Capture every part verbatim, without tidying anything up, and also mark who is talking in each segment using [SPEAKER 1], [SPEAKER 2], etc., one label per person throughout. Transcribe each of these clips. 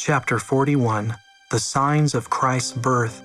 [SPEAKER 1] Chapter forty-one, The Signs of Christ's Birth.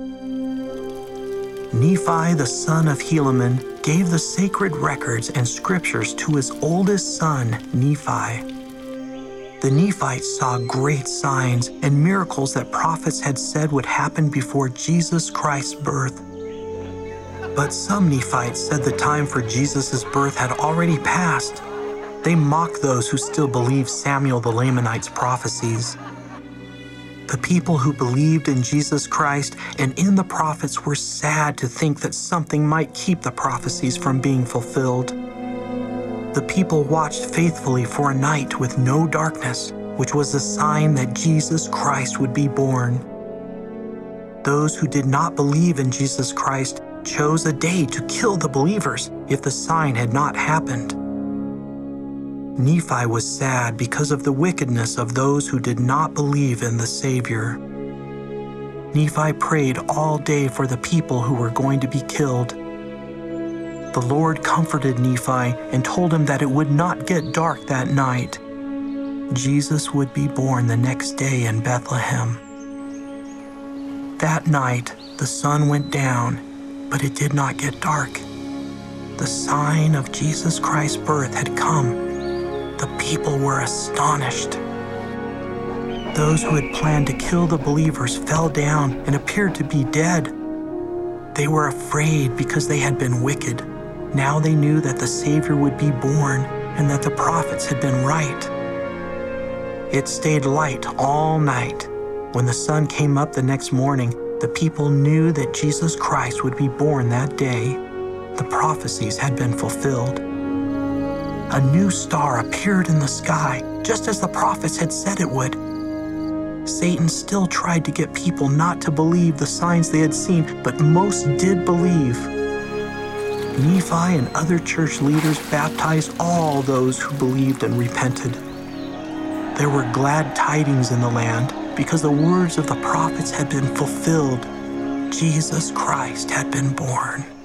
[SPEAKER 1] Nephi the son of Helaman gave the sacred records and scriptures to his oldest son, Nephi. The Nephites saw great signs and miracles that prophets had said would happen before Jesus Christ's birth. But some Nephites said the time for Jesus' birth had already passed. They mocked those who still believed Samuel the Lamanite's prophecies. The people who believed in Jesus Christ and in the prophets were sad to think that something might keep the prophecies from being fulfilled. The people watched faithfully for a night with no darkness, which was a sign that Jesus Christ would be born. Those who did not believe in Jesus Christ chose a day to kill the believers if the sign had not happened. Nephi was sad because of the wickedness of those who did not believe in the Savior. Nephi prayed all day for the people who were going to be killed. The Lord comforted Nephi and told him that it would not get dark that night. Jesus would be born the next day in Bethlehem. That night, the sun went down, but it did not get dark. The sign of Jesus Christ's birth had come. The people were astonished. Those who had planned to kill the believers fell down and appeared to be dead. They were afraid because they had been wicked. Now they knew that the Savior would be born and that the prophets had been right. It stayed light all night. When the sun came up the next morning, the people knew that Jesus Christ would be born that day. The prophecies had been fulfilled. A new star appeared in the sky, just as the prophets had said it would. Satan still tried to get people not to believe the signs they had seen, but most did believe. Nephi and other church leaders baptized all those who believed and repented. There were glad tidings in the land because the words of the prophets had been fulfilled. Jesus Christ had been born.